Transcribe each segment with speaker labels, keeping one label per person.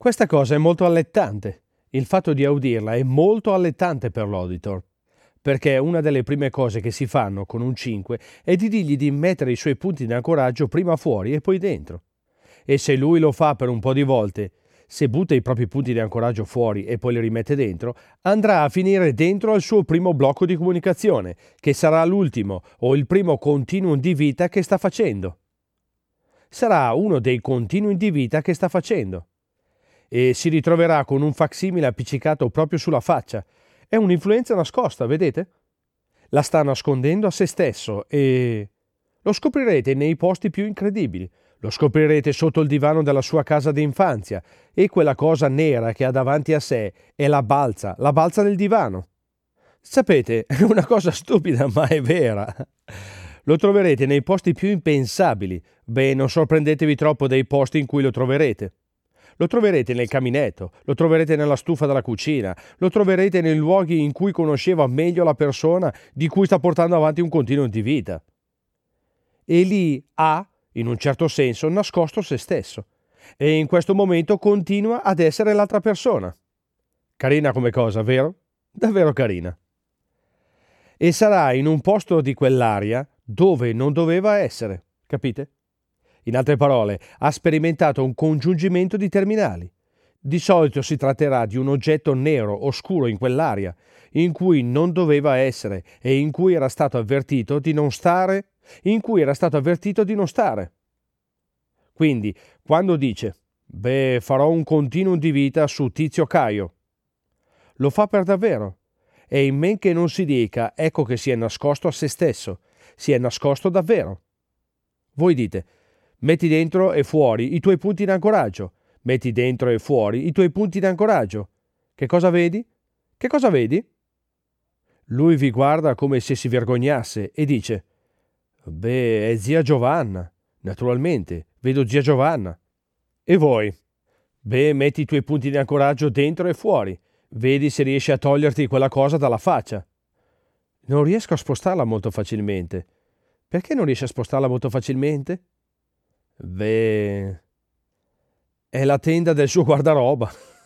Speaker 1: Questa cosa è molto allettante. Il fatto di audirla è molto allettante per l'auditor, perché una delle prime cose che si fanno con un 5 è di dirgli di mettere i suoi punti di ancoraggio prima fuori e poi dentro. E se lui lo fa per un po' di volte, se butta i propri punti di ancoraggio fuori e poi li rimette dentro, andrà a finire dentro al suo primo blocco di comunicazione, che sarà l'ultimo o il primo continuum di vita che sta facendo. Sarà uno dei continui di vita che sta facendo. E si ritroverà con un facsimile appiccicato proprio sulla faccia. È un'influenza nascosta, vedete? La sta nascondendo a se stesso e lo scoprirete nei posti più incredibili. Lo scoprirete sotto il divano della sua casa d'infanzia e quella cosa nera che ha davanti a sé è la balza del divano. Sapete, è una cosa stupida ma è vera. Lo troverete nei posti più impensabili. Beh, non sorprendetevi troppo dei posti in cui lo troverete. Lo troverete nel caminetto, lo troverete nella stufa della cucina, lo troverete nei luoghi in cui conosceva meglio la persona di cui sta portando avanti un continuo di vita. E lì ha, in un certo senso, nascosto se stesso. E in questo momento continua ad essere l'altra persona. Carina come cosa, vero? Davvero carina. E sarà in un posto di quell'aria dove non doveva essere, capite? In altre parole, ha sperimentato un congiungimento di terminali. Di solito si tratterà di un oggetto nero, oscuro in quell'area, in cui non doveva essere e in cui era stato avvertito di non stare, Quindi, quando dice, farò un continuum di vita su Tizio Caio, lo fa per davvero. E in men che non si dica, ecco che si è nascosto a se stesso, si è nascosto davvero. Voi dite, metti dentro e fuori i tuoi punti di ancoraggio. Metti dentro e fuori i tuoi punti di ancoraggio. Che cosa vedi? Che cosa vedi? Lui vi guarda come se si vergognasse e dice: è zia Giovanna. Naturalmente, vedo zia Giovanna. E voi? Metti i tuoi punti di ancoraggio dentro e fuori. Vedi se riesci a toglierti quella cosa dalla faccia. Non riesco a spostarla molto facilmente. Perché non riesci a spostarla molto facilmente? È la tenda del suo guardaroba.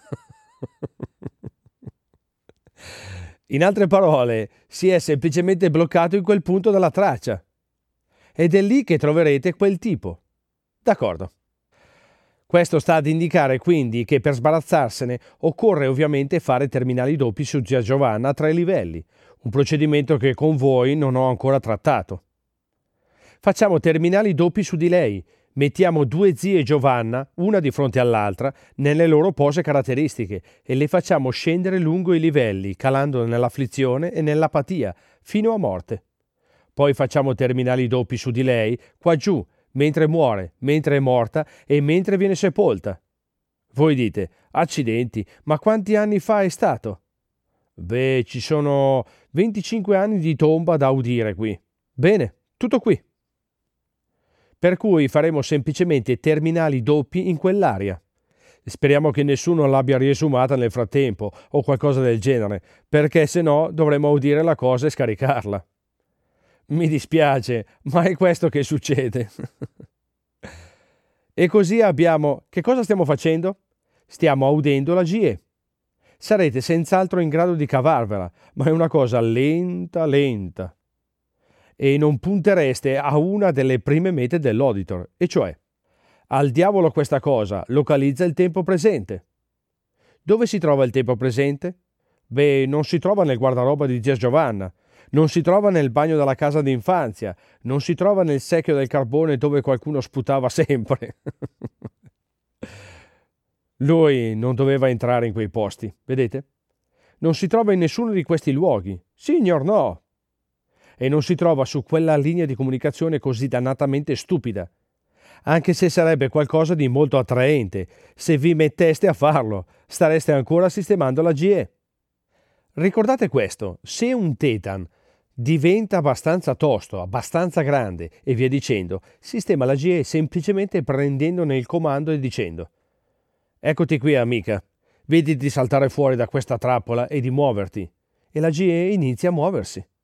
Speaker 1: In altre parole, si è semplicemente bloccato in quel punto della traccia. Ed è lì che troverete quel tipo. D'accordo. Questo sta ad indicare quindi che per sbarazzarsene occorre ovviamente fare terminali doppi su zia Giovanna a 3 livelli, un procedimento che con voi non ho ancora trattato. Facciamo terminali doppi su di lei, mettiamo 2 zie Giovanna, una di fronte all'altra, nelle loro pose caratteristiche e le facciamo scendere lungo i livelli, calando nell'afflizione e nell'apatia, fino a morte. Poi facciamo terminali doppi su di lei, qua giù, mentre muore, mentre è morta e mentre viene sepolta. Voi dite, accidenti, ma quanti anni fa è stato? Ci sono 25 anni di tomba da udire qui. Bene, tutto qui. Per cui faremo semplicemente terminali doppi in quell'area. Speriamo che nessuno l'abbia riesumata nel frattempo o qualcosa del genere, perché se no dovremo udire la cosa e scaricarla. Mi dispiace, ma è questo che succede. E così abbiamo... Che cosa stiamo facendo? Stiamo audendo la GE. Sarete senz'altro in grado di cavarvela, ma è una cosa lenta. E non puntereste a una delle prime mete dell'auditor, e cioè, al diavolo questa cosa, localizza il tempo presente. Dove si trova il tempo presente? Non si trova nel guardaroba di zia Giovanna, non si trova nel bagno della casa d'infanzia, non si trova nel secchio del carbone dove qualcuno sputava sempre. Lui non doveva entrare in quei posti, vedete? Non si trova in nessuno di questi luoghi. Signor no! E non si trova su quella linea di comunicazione così dannatamente stupida. Anche se sarebbe qualcosa di molto attraente, se vi metteste a farlo, stareste ancora sistemando la GE. Ricordate questo, se un Tetan diventa abbastanza tosto, abbastanza grande e via dicendo, sistema la GE semplicemente prendendone il comando e dicendo: eccoti qui amica, vedi di saltare fuori da questa trappola e di muoverti. E la GE inizia a muoversi.